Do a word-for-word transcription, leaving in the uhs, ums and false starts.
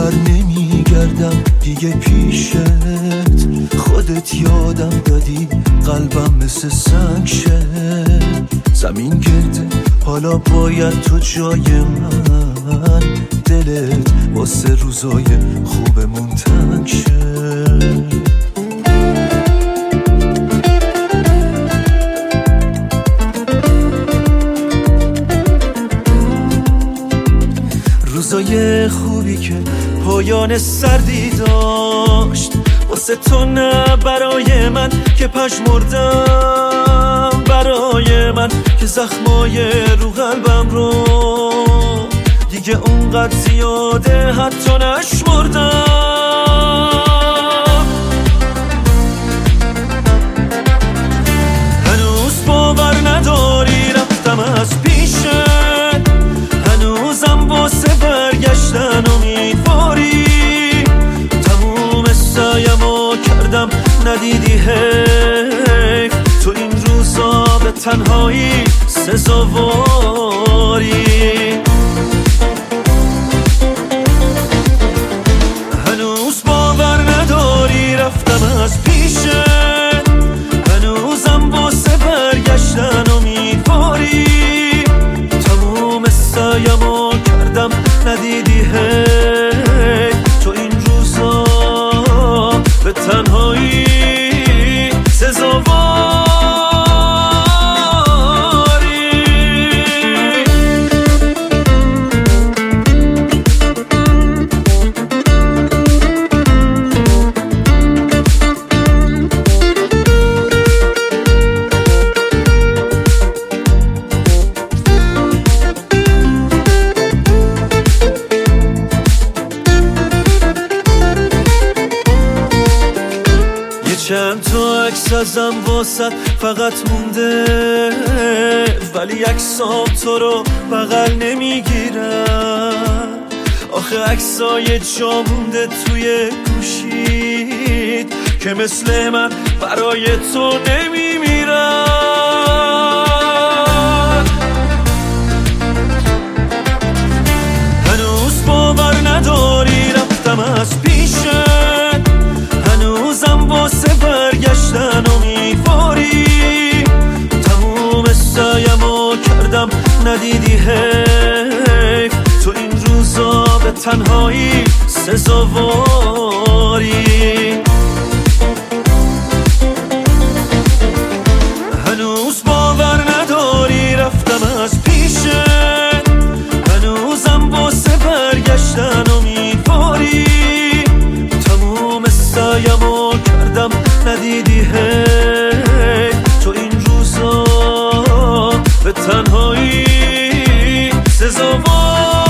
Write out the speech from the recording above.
بر نمیگردم دیگه پیشت، خودت یادم دادی قلبم مثل سنگ شه. زمین گرده حالا باید تو جای من، دلت واسه روزای خوبمون تنگ شه. روزای خوبی که پایان سردی داشت، واسه تو نه برای من که پژمردم، برای من که زخمای رو قلبم رو دیگه اونقدر زیاده حتی نشمردم. هنوز باور نداری رفتم از پیشت، هنوزم واسه برگشتن امیدواری، تموم سعیمو کردم ندیدی حیف، تو این روزا به تنهایی سزاواری. هنوز باور نداری رفتم از پیشت، هنوزم واسه برگشتن امیدواری، تموم سعیمو کردم ندیدی حیف، تو این روزا به تنهایی سزاواری. چند تا عکس ازم واسط فقط مونده، ولی عکسام تو رو بغل نمیگیرم. آخه عکسای جا مونده توی گوشید که مثل من برای تو نمیمیرم. هنوز باور نداری رفتم از پیشت، هنوزم واسه برگشتن امیدواری، تموم سعیمو کردم ندیدی حیف، تو این روزا به تنهایی سزاواری. هنوز باور نداری رفتم از پیشت، هنوزم واسه برگشتن امیدواری، تموم سعیمو کردم ندیدی حیف، تو این روزا به تنهایی سزاواری.